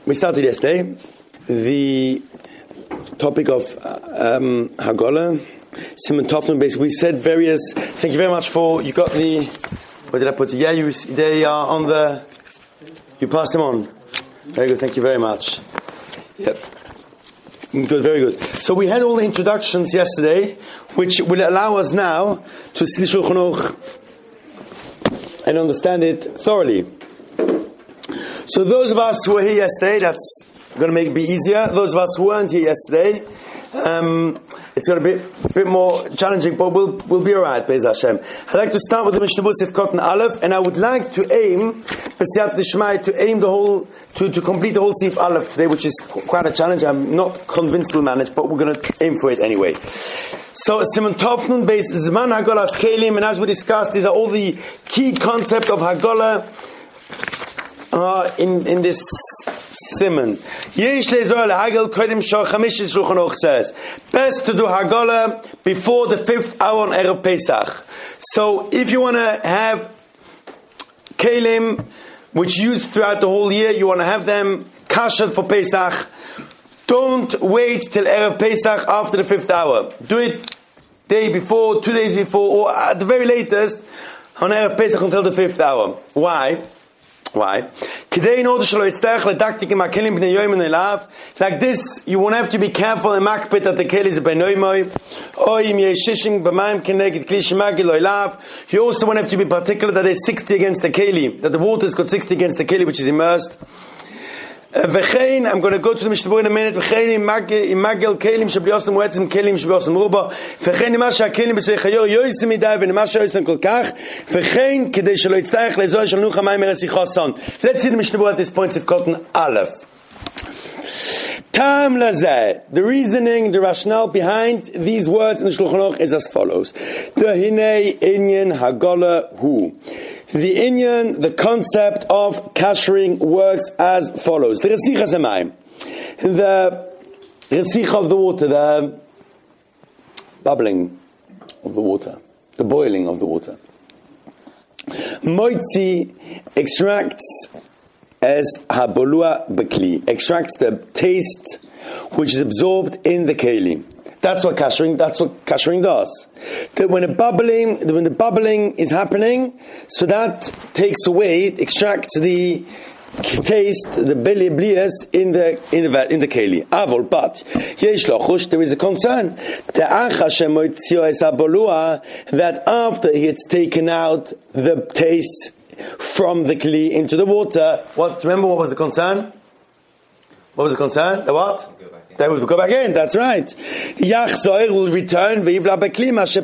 We started yesterday the topic of Hagala, Simon Tofman. Basically, we said various. Thank you very much for you got the. Where did I put it? Yeah, they are on the. You passed them on. Very good. Thank you very much. Yep. Good. Very good. So we had all the introductions yesterday, which will allow us now to see Shulchan Aruch and understand it thoroughly. So those of us who were here yesterday, that's going to make it be easier. Those of us who weren't here yesterday, it's going to be a bit more challenging, but we'll be alright, Be'ez Hashem. I'd like to start with the Mishnah Berurah Cotton Aleph, and I would like to aim, B'siyat D'Shmai, to aim the whole, to complete the whole Sif Aleph today, which is quite a challenge. I'm not convinced we'll manage, but we're going to aim for it anyway. So, Simon Tofnun based Zman Hagola's Kelim, and as we discussed, these are all the key concepts of Hagolah in this Simon. Yesh le'zor le'hagel kodem shor chamish Shulchan Aruch says, best to do Hagolah before the 5th hour on Erev Pesach. So, if you want to have Kelim, which you use throughout the whole year, you want to have them kasher for Pesach, don't wait till Erev Pesach after the 5th hour. Do it day before, 2 days before, or at the very latest on Erev Pesach until the 5th hour. Why? Like this, you won't have to be careful and makpit that the keli is benoimoy. You also won't have to be particular that it's 60 against the keli, that the water has got 60 against the keli which is immersed. I'm going to go to the Mishnah Berurah in a minute. Let's see the Mishnah Berurah at this point of Cotton Aleph. The reasoning, the rationale behind these words in the Shulchan Aruch is as follows. The inyan, the concept of kashering works as follows. The resicha of the water, the bubbling of the water, the boiling of the water. Moitzi extracts as habolua bekli, extracts the taste which is absorbed in the keli. That's what kashering does. That when the bubbling is happening, so that takes away, it extracts the taste, the blias in the keli. Avol, but there is a concern that after it's taken out the taste from the keli into the water, remember what was the concern? What was the concern? The what? They will go back in, that's right. Yachzoir will return, we have a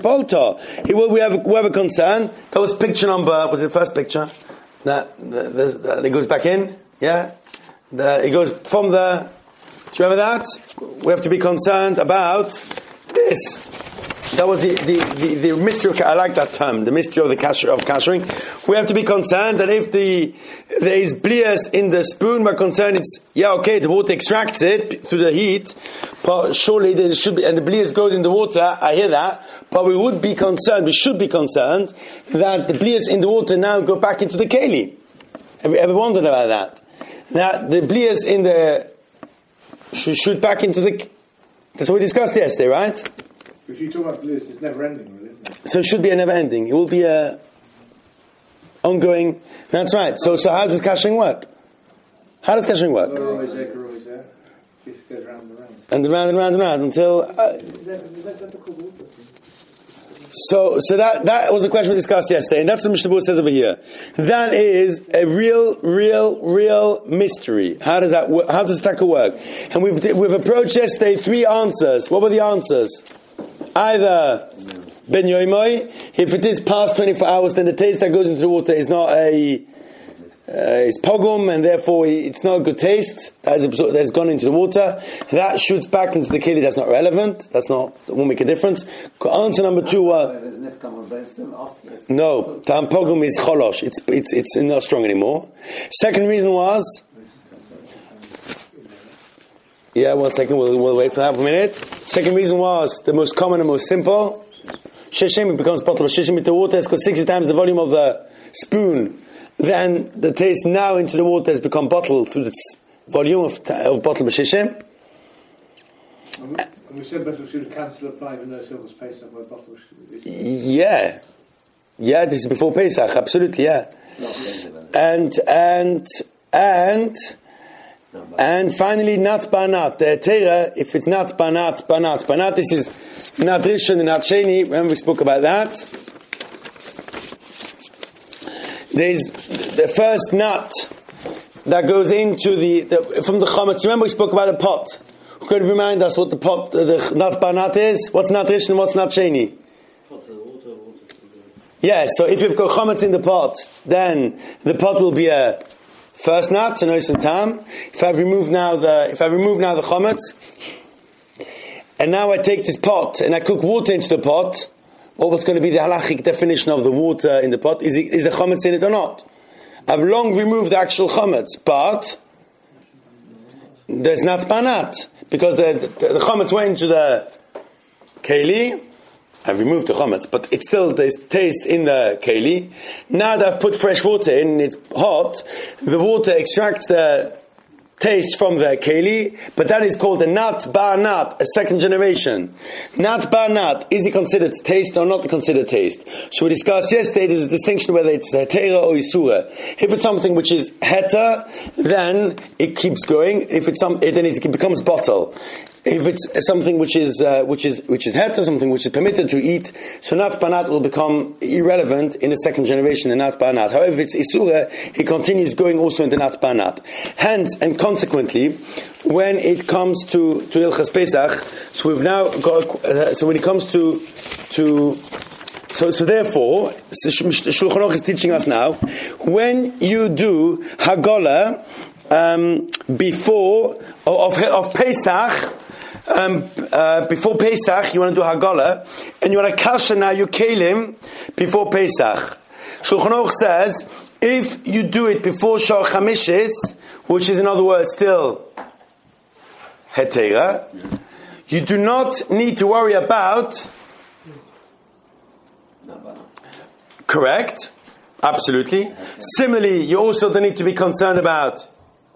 concern. That was picture number, was it the first picture? It goes back in, yeah? It goes from the, do you remember that? We have to be concerned about this. That was the mystery of, I like that term, the mystery of kashering. We have to be concerned that if there is blias in the spoon, we're concerned the water extracts it through the heat, but surely there should be, and the blias goes in the water, I hear that, but we should be concerned that the blias in the water now go back into the keli. Have you ever wondered about that? That the blias in the, should shoot back into the, that's what we discussed yesterday, right? If you talk about bliss, it's never ending, really, isn't it? So it should be a never ending. It will be a ongoing. That's right. So how does kashering work? How does kashering work? Always there. This goes round and round. And round until. So that was the question we discussed yesterday, and that's what Mishnah Berurah says over here. That is a real mystery. How does that work? How does taka work? And we've approached yesterday 3 answers. What were the answers? Either ben yoimoy, if it is past 24 hours, then the taste that goes into the water is not it's pogum, and therefore it's not a good taste that's gone into the water. That shoots back into the keli. That's not relevant. That won't make a difference. Answer number 2 was no. Tam pogum is cholosh. It's not strong anymore. Second reason was. Yeah, 1 second, we'll wait for that for a minute. Second reason was, the most common and most simple. Sheshem, it becomes potable. Sheshem into water has got 60 times the volume of the spoon. Then the taste now into the water has become bottled through volume of bottle b'shishim. And we said that we should cancel apply even though Silver's Pesach by bottle. Yeah, this is before Pesach, absolutely, yeah. And finally, not banat. The Torah, if it's not banat, this is not rishon and not sheni. Remember we spoke about that. There's the first nut that goes into from the chametz. Remember we spoke about the pot. Who could remind us what the pot, the nut banat is? What's not rishon and what's not sheni? Yeah, so if you've got chametz in the pot, then the pot will be a first nut, a nois and tam. If I remove now the chametz, and now I take this pot and I cook water into the pot, what's going to be the halachic definition of the water in the pot? Is the chametz in it or not? I've long removed the actual chametz, but there's not banat because the chametz went into the keli. I've removed the chametz, but it still there's taste in the keli. Now that I've put fresh water in, and it's hot, the water extracts the taste from the keli, but that is called a nat ba'nat, a second generation. Nat ba'nat, is it considered taste or not considered taste? So we discussed yesterday, there's a distinction whether it's hetera or isura. If it's something which is heta, then it keeps going. If it's then it becomes bottle. If it's something which is heta, something which is permitted to eat, so nat banat will become irrelevant in the second generation, the nat banat. However, if it's isura, it continues going also in the nat banat. Hence, and consequently, when it comes to Ilchas Pesach, so we've now got, so when it comes to therefore, Shulchan Aruch is teaching us now, when you do Hagolah, before, of Pesach, before Pesach, you want to do Hagolah, and you want to kasher now your kelim before Pesach. Shulchan Aruch says, if you do it before Shor Chamishis, which is in other words still hetera, you do not need to worry about. Correct, absolutely. Similarly, you also don't need to be concerned about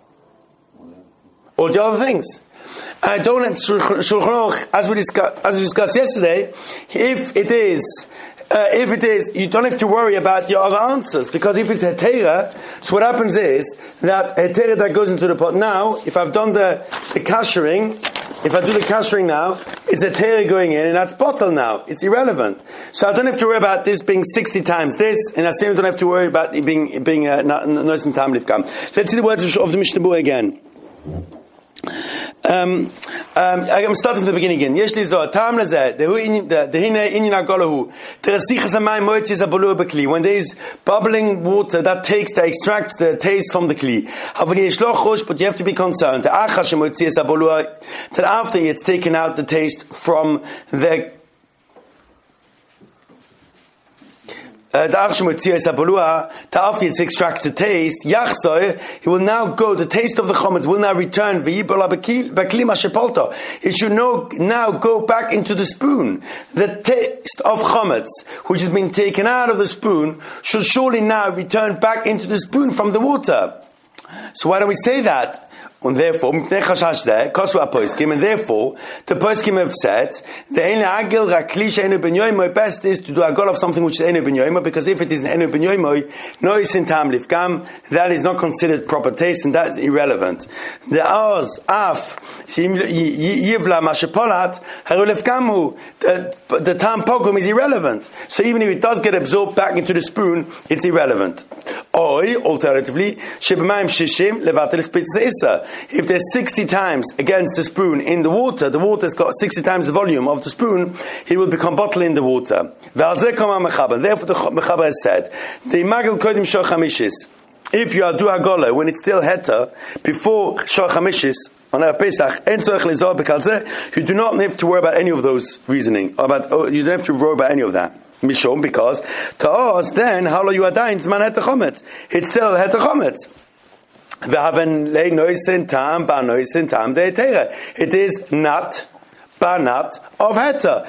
all the other things. Don't let Shulchan Aruch, as we discussed yesterday, if it is, you don't have to worry about your other answers, because if it's hetera, so what happens is that hetera that goes into the pot now, if I've done the kashering, if I do the kashering now, it's hetera going in, and that's bottle now. It's irrelevant. So I don't have to worry about this being 60 times this, and I certainly don't have to worry about it being nois and tam lifkam. Let's see the words of the Mishnah Berurah again. I'm starting from the beginning again. Yesh li zo tam lezeh dehine inyan hagolahu terasichas hamayim moitzias habolua bekli. When there is bubbling water that extracts the taste from the kli. Havon yesh lo chosh, but you have to be concerned that after it's taken out the taste from the after it's extracted taste, he will now go, the taste of the chametz will now return. It should now go back into the spoon. The taste of chametz, which has been taken out of the spoon, should surely now return back into the spoon from the water. So why do we say that? And therefore, the poskim have said, the best is to do a goal of something which is enu ben yomo, because if it is an enu ben yomo, nois and tam lifkam, that is not considered proper taste, and that is irrelevant. The oz af yivla mashepolat haru lifkamu, the tam pogum is irrelevant. So even if it does get absorbed back into the spoon, it's irrelevant. Or alternatively, shebemayim shishim levatel spitza issa. If there's 60 times against the spoon in the water's got 60 times the volume of the spoon, it will become bottle in the water. Therefore the Mechaber has said, the magel kodim shor chamishis, if you are do hagolah when it's still heta, before shor chamishis, on our Pesach, you do not have to worry about any of those reasoning, you don't have to worry about any of that. Mishom, because to us, then, how lo you adain zman heta chometz, it's still heta chometz. It is not banat of heta.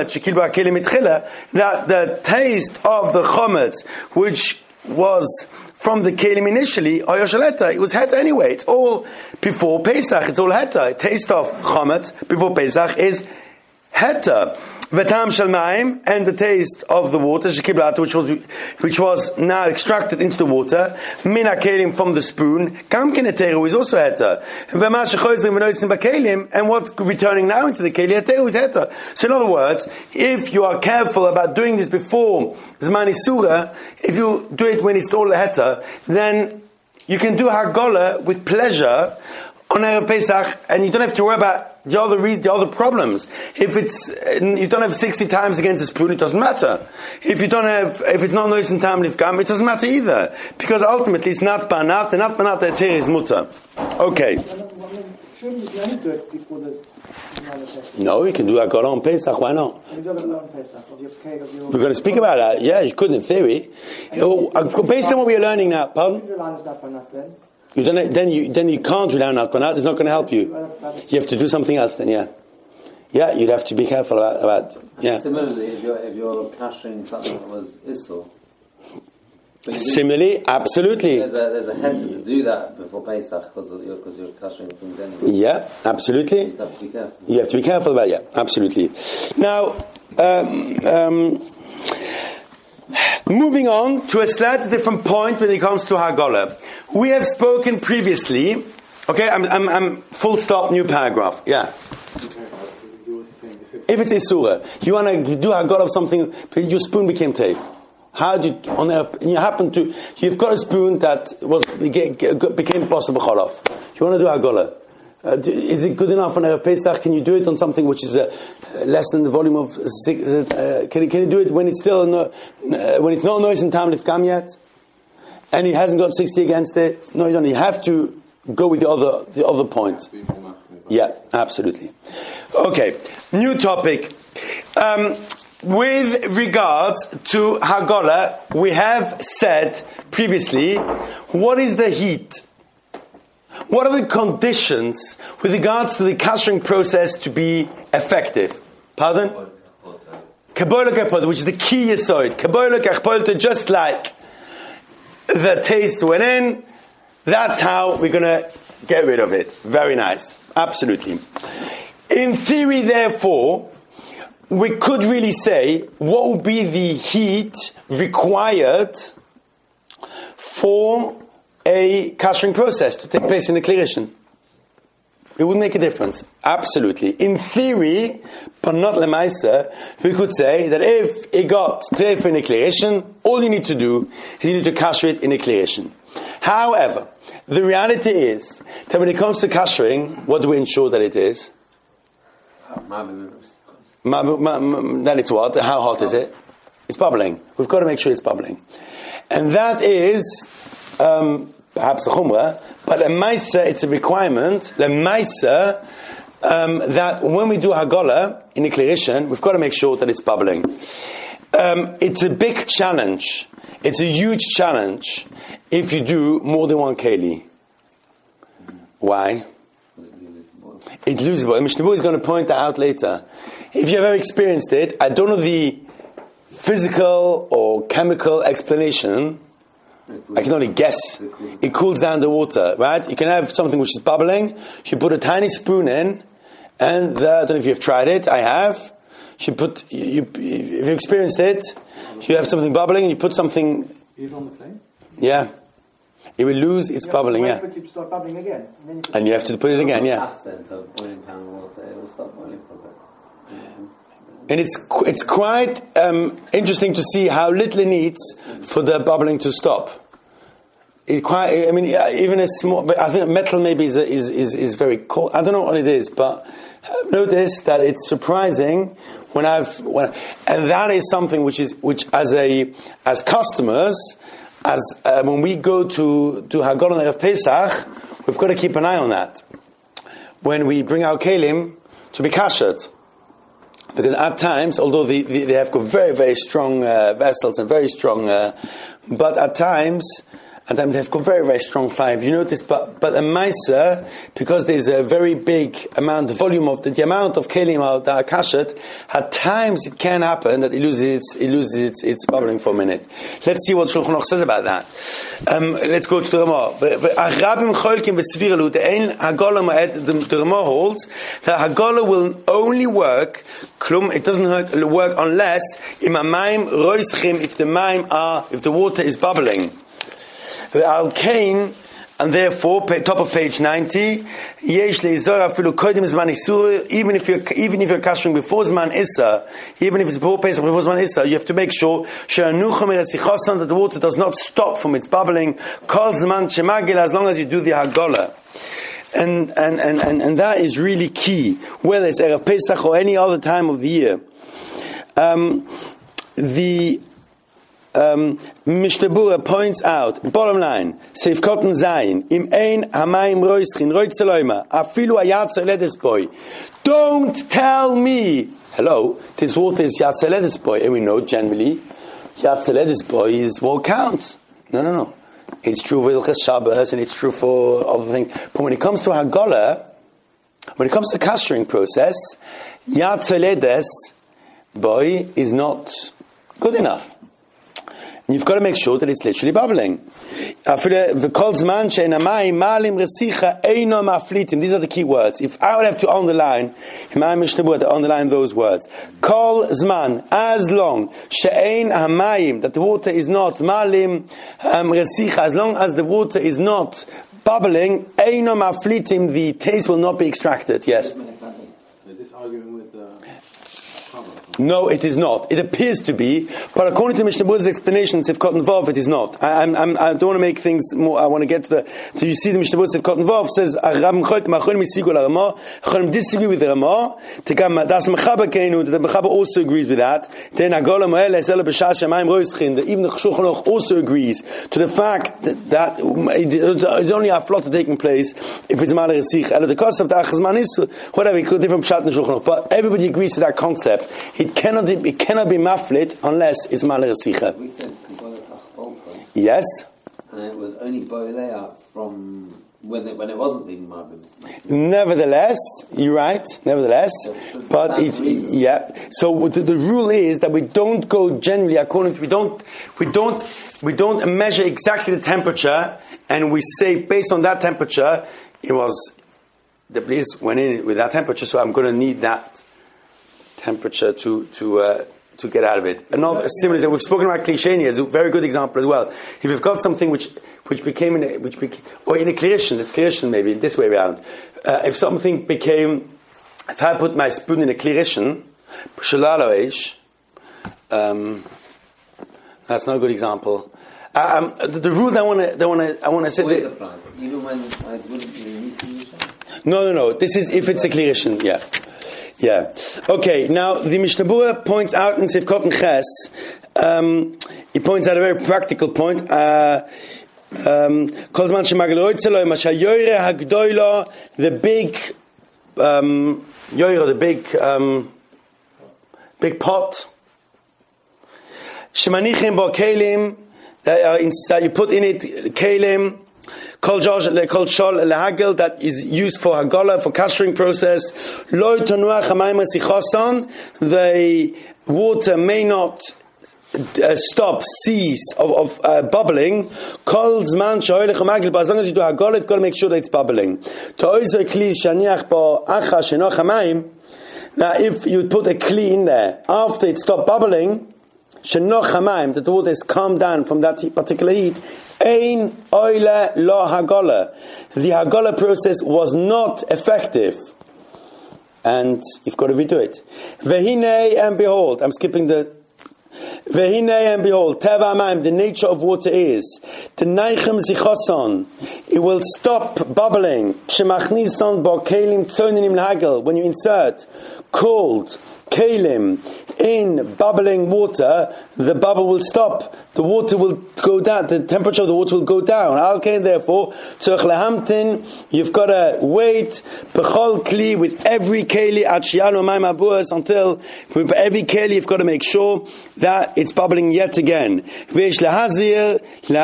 That the taste of the chometz, which was from the kelim initially, or yoshaleta, it was heta anyway. It's all before Pesach. It's all heta. Taste of chametz before Pesach is heta. V'tam shel mayim, and the taste of the water, shekiblata, which was now extracted into the water, min kelim, from the spoon, kam keneteru, is also heta. V'ma shechoizrim v'noisim b'kelim, and what's returning now into the kelim, heteru is heta. So in other words, if you are careful about doing this before Zman Isura, if you do it when it's all heta, then you can do Hagolah with pleasure on Erev Pesach, and you don't have to worry about the other problems. If you don't have 60 times against the spoon, it doesn't matter. If it's not nois and tam lifkam, it doesn't matter either, because ultimately it's not banat, and not banat eter is mutter. Okay. Shouldn't you do it before the? No, you can do Hagolah on Pesach. Why not? You don't have on Pesach, of your cake, of your. We're going to speak about that. Yeah, you could in theory. Based on what we are learning now, pardon? Then you can't rely on Atbanat. It's not going to help you. You have to do something else then, yeah. Yeah, you'd have to be careful about yeah. Similarly, if you're cashing something that was Issur. Similarly, absolutely. There's a head to do that before Pesach because you're cashing things anyway. Yeah, absolutely. You have to be careful. You have to be careful about it, yeah, absolutely. Now, moving on to a slightly different point when it comes to Hagolah. We have spoken previously. Okay, I'm full stop, new paragraph. Yeah. If it's Isura, you want to do Hagolah of something, your spoon became teif. How do you, you've got a spoon that became possible cholof. You want to do Hagolah. Is it good enough on Erev Pesach? Can you do it on something which is less than the volume of 6? Can you do it when it's still when it's not noise and tam lifkam yet, and he hasn't got 60 against it? No, you don't. You have to go with the other point. Yeah, absolutely. Okay, new topic. With regards to Hagolah, we have said previously, what is the heat? What are the conditions with regards to the kashering process to be effective? Pardon? Kabola kachpolta, which is the key yesod. Kabola kachpolta, just like the taste went in, that's how we're going to get rid of it. Very nice. Absolutely. In theory, therefore, we could really say what would be the heat required for a kashering process to take place in the klirishin. It would make a difference. Absolutely. In theory, but not lemaisa, we could say that if it got treif in a klirishin, all you need to do is you need to kasher it in a klirishin. However, the reality is that when it comes to kashering, what do we ensure that it is? That it's what? How hot is it? It's bubbling. We've got to make sure it's bubbling. And that is perhaps a chumrah, but a maisa, it's a requirement, the maisa, that when we do Hagolah in a klirishin, we've got to make sure that it's bubbling. It's a big challenge. It's a huge challenge if you do more than one keli. Why? It loses the boil. Mishnah Berurah is going to point that out later. If you have ever experienced it, I don't know the physical or chemical explanation. I can only guess. It cools down the water, right? You can have something which is bubbling. You put a tiny spoon in, and I don't know if you've tried it. I have. If you experienced it, you have something bubbling, and you put something. Even on the flame? Yeah. It will lose its bubbling, yeah. For it to start bubbling again. And you have to put it again, yeah. So boiling pound water, it will stop boiling for a bit. And it's quite interesting to see how little it needs for the bubbling to stop. Even a small, but I think metal maybe is very cold. I don't know what it is, but I've noticed that it's surprising when that is something which as customers, when we go to Hagolah on Erev Pesach, we've got to keep an eye on that. When we bring our kelim to be kashered. Because at times, although they have got very, very strong vessels and very strong, but at times, and they've got very, very strong fire. Have you noticed? But a Maisa, because there's a very big amount, volume of the amount of kelim that are kashet, at times it can happen that it loses its bubbling for a minute. Let's see what Shulchan Aruch says about that. Let's go to the Ramah. The Ramah holds that Hagolah will only work. It doesn't work unless if the water is bubbling. And therefore, top of page 90, even if you're kashering before Zman Issa, even if it's before Pesach, before Zman Issa, you have to make sure that the water does not stop from its bubbling. Kol Zman Shemagil, as long as you do the Hagolah. And that is really key, whether it's Erev Pesach or any other time of the year. Mishnah Berurah points out, bottom line, Seif Kotten Zayin, Im Ein Hamayim Roischin, Roitzeloima, Afilu Ayatz Eledes Boy. Don't tell me, hello, this water is Yatz Eledes Boy, and we know generally, Yatz Eledes Boy is what counts. No. It's true for Ilches Shabbos, and it's true for other things. But when it comes to Hagolah, when it comes to kashering process, Yatz Eledes Boy is not good enough. You've got to make sure that it's literally bubbling. These are the key words. If I would have to underline, to underline those words. Kol zman, as long, she'ein hamayim, that the water is not malim resicha, as long as the water is not bubbling, eino maflitim, the taste will not be extracted. Yes. Is this arguing with No, it is not. It appears to be, but according to Mishnah Berurah's explanation, Sivkot Vav, it is not. I don't want to make things more. I want to get to you see the Mishnah Berurah Sivkot Vav says, Acharonim disagree with the Ramah. Das Mechaber Keinu, the Mechaber also agrees with that. Then Hagolah Moel Esel B'Shas Shamayim Roischin. Even the Shulchan Aruch also agrees to the fact that it's only a flot taking place if it's Maler Resich. And the concept of Achazman is whatever. It could different pshat in the Shulchan Aruch, but everybody agrees to that concept. It cannot be maflit unless it's maler sicha. We said yes. And it was only boilea from when it wasn't being maflit. Nevertheless, you're right. Nevertheless, but So the rule is that we don't go generally according to we don't measure exactly the temperature, and we say based on that temperature it was the place went in with that temperature, so I'm going to need that temperature to get out of it. Another similar, we've spoken about klisheni as a very good example as well. If you've got something which became or in a klirishon, it's klirishon maybe this way around. If something became, if I put my spoon in a klirishon, that's not a good example. The rule I want to say. Always applies, even when I wouldn't really need to use that. No. This is if it's a klirishon, yeah. Yeah. Okay. Now the Mishnah Berurah points out in Sivkot and Ches. He points out a very practical point. The big big pot. Shemanichim bo kelim that you put in it kelim. Kol shol lehagel, that is used for hagolah, for kashering process. Lo tonuach hamayim resichoson, the water may not cease of bubbling. Kol zman shehoylech hamagel, but as long as you do hagolah, you've got to make sure that it's bubbling. To'ozer kli shaniach bo acha shenoch hamayim. Now, if you put a kli in there after it stopped bubbling, shenoch hamayim, that the water has calmed down from that particular heat. Ein oile lo hagolah. The hagolah process was not effective, and you've got to redo it. Vehine, and behold, I'm skipping the. Vehine, and behold, teva amayim, the nature of water is the neichem zichoson. It will stop bubbling. Shemachnisan bo kelim tzonim lahagel. When you insert cold kelim in bubbling water, the bubble will stop. The water will go down. The temperature of the water will go down. Alkein, therefore, tzorich lehamtin. You've got to wait. Bechol kli, with every keli at shianu mayim abuas, until with every keli you've got to make sure that it's bubbling yet again. Veish lehazir, lahmagil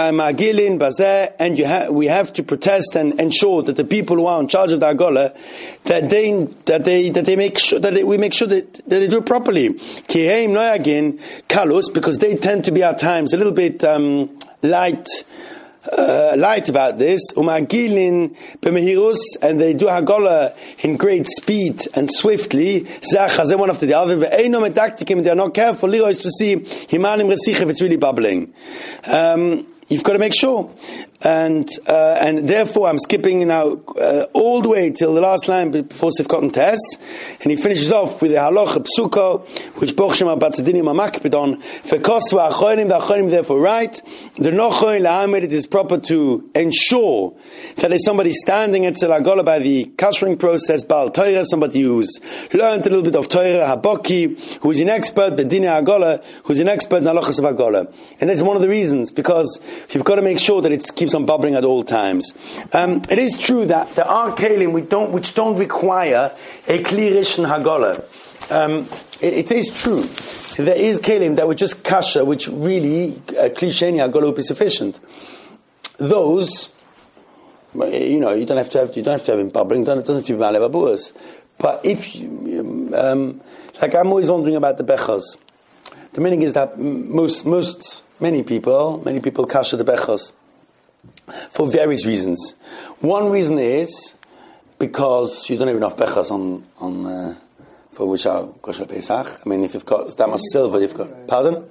Umagilin bazeh, and we have to protest and ensure that the people who are in charge of the Hagolah, that they make sure we make sure that they do it properly. Kiheim noyagin kalus, because they tend to be at times a little bit light about this. Umagilin b'mehirus, and they do Hagolah in great speed and swiftly. Zeh one after the other. Ve'eino medaktikim, they are not careful. Lirois to see himanim resich if it's really bubbling. You've got to make sure, and therefore I'm skipping now all the way till the last line before Sifkot and Tes, and he finishes off with the halacha psuko, which Boch Shema Batzadinim Amakpid on. V'kosva achonim, the achonim therefore right. The nochoin la'amid, it is proper to ensure that there's somebody standing at Hagolah by the kashering process. Baal Torah, somebody who's learned a little bit of Torah, Haboki, who's an expert Bedinei Hagolah, who's an expert in halachas of Hagolah, and that's one of the reasons, because you've got to make sure that it keeps on bubbling at all times. It is true that there are kelim which don't require a kli rishon Hagolah. It is true. There is kelim that would just kasha, which really kli sheni Hagolah would be sufficient. Those, you don't have to have him bubbling. Doesn't have to be malev abuas. But if you, like I'm always wondering about the bechas. The meaning is that many people kasha the bechas for various reasons. One reason is because you don't have enough bechas on for which are kosher Pesach. I mean, if you've got that much silver, you've got. Pardon?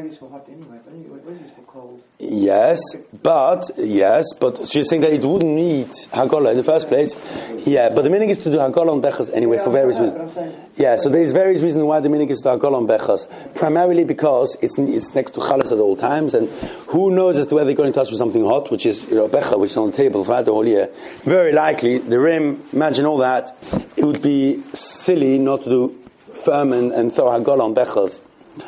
Yes, but so you're saying that it wouldn't need Hagolah in the first place. Yeah, but the meaning is to do Hagolah on Bechas anyway for various reasons. Yeah, so there's various reasons why the meaning is to Hagolah on Bechas. Primarily because it's next to Chalas at all times, and who knows as to whether they're going to touch with something hot, which is Becha, which is on the table throughout the whole year. Very likely, the rim, imagine all that, it would be silly not to do firm and throw Hagolah on Bechas.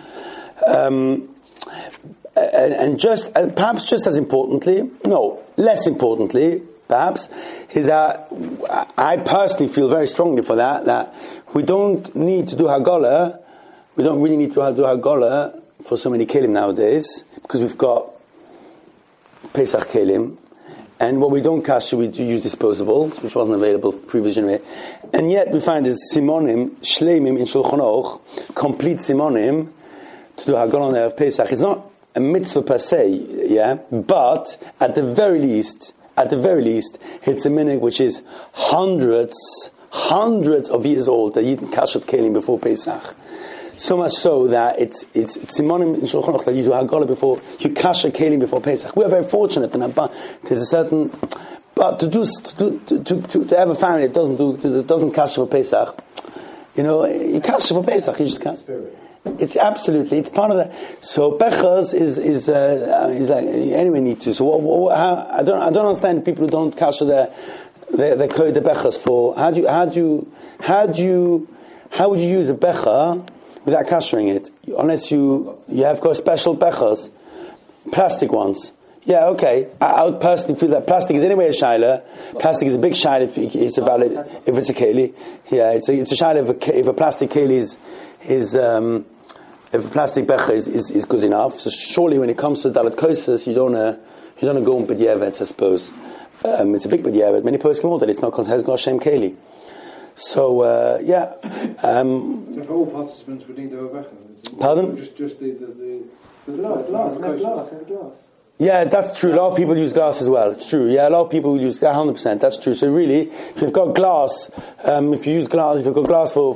And perhaps just as importantly, less importantly, perhaps, is that I personally feel very strongly for that we don't need to do Hagolah, we don't really need to do Hagolah for so many kelim nowadays, because we've got Pesach kelim, and what we don't kasha, we do use disposables, which wasn't available previously, and yet we find this simonim, shleimim in Shulchan Aruch, complete simonim, to do Hagolah on Erev Pesach. It's not a mitzvah per se, yeah, but at the very least, it's a minhag which is hundreds of years old that you can kashat kelim before Pesach. So much so that it's simonim in Shulchan Aruch that you do Hagolah before, you kasha kelim before Pesach. We are very fortunate, and there's a certain, but to have a family that doesn't kasha for Pesach, you kasha for Pesach, you just can't. It's part of that. So Bechas is like anyway need to. So I don't understand people who don't kasha the Bechas for. How would you use a Becha without kashering it? Unless you have got special Bechas, plastic ones. Yeah, okay. I would personally feel that plastic is anyway a shaila. Plastic is a big shaila if it's a keli. Yeah, it's a shaila if a plastic keli is if a plastic becher is good enough. So surely when it comes to dalat kosas, you don't go on b'diavad, I suppose. It's a big b'diavad. Many posts come on that it's not has got Hashem keli. So yeah. So for all participants, we need to have a becher. Pardon? Just the glass. Yeah, that's true. A lot of people use glass as well. It's true. Yeah, a lot of people use 100%. That's true. So really, if you've got glass, if you've got glass for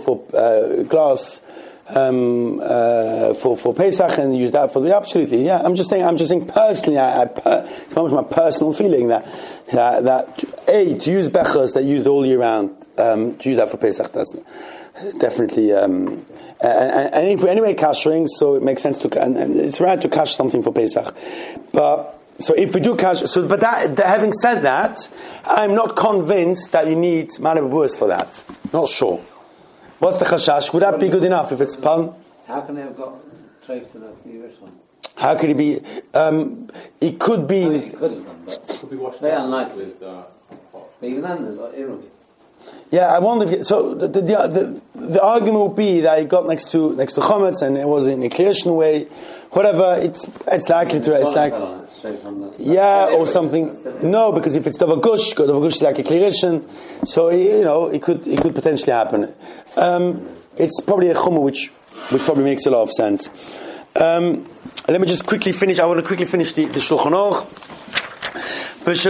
Pesach and use that for absolutely. Yeah, I'm just saying personally. It's much my personal feeling that to use bechers that used all year round, to use that for Pesach, that's definitely. And if we're anyway kashering, so it makes sense to, and it's right to cash something for Pesach. But so if we do cash, having said that, I'm not convinced that you need manav buas for that. Not sure. What's the chashash? Would that be good enough if it's pardon? How can they have got treif to the previous one? How could it be? It could be. I mean, it could have done, but Could be washed very out unlikely. with hot. But even then, there's irrelevant. Yeah, I wonder if, so the argument would be that it got next to Chometz and it was in a clearation way, whatever, it's likely to, it's like, yeah, or something. No, because if it's Davar Gush is like a clearation, so, it could potentially happen. It's probably a Chumah which probably makes a lot of sense. Let me just quickly finish, I want to quickly finish the Shulchan Aruch. Do not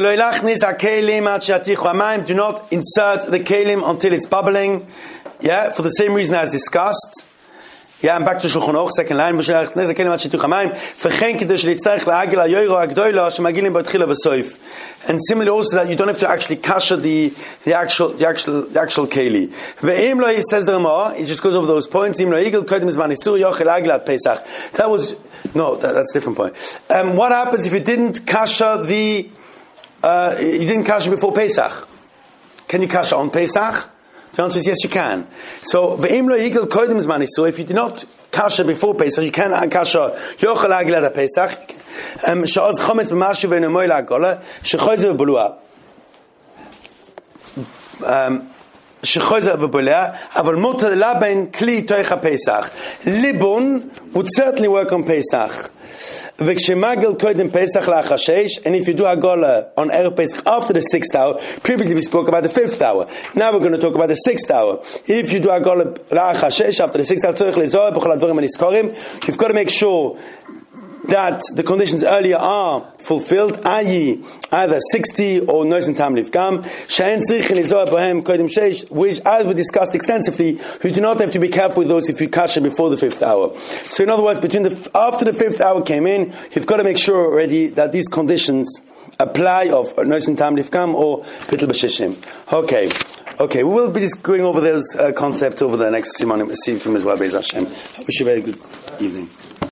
insert the kelim until it's bubbling. Yeah, for the same reason as discussed. Yeah, and back to Shulchan Aruch, second line. And similarly also that you don't have to actually kasher the actual keli. He says the Ramah, he just goes over those points. That was, no, that's a different point. What happens if you didn't kasher you didn't kasher before Pesach? Can you kasher on Pesach? The answer is yes, you can. So, if you did not kasher before Pesach, you can kasher yochel agil at Pesach. She'oz chometz b'mashu v'nemoy la'agola shechoyzer v'bolua. Shechoyzer v'bolua, aval mutar laben kli toich Pesach. Libun would certainly work on Pesach. And if you do Hagolah on Erev Pesach after the 6th hour, previously we spoke about the 5th hour. Now we're going to talk about the 6th hour. If you do Hagolah after the 6th hour, you've got to make sure that the conditions earlier are fulfilled, i.e. either 60 or Noisen Tam Livgam, which, as we discussed extensively, you do not have to be careful with those if you kasher before the 5th hour. So in other words, after the 5th hour came in, you've got to make sure already that these conditions apply of Noisen Tam Livgam or Bittul B'Shishim. Okay, we will be just going over those concepts over the next Sifrim as well, Be'ez Hashem. I wish you a very good evening.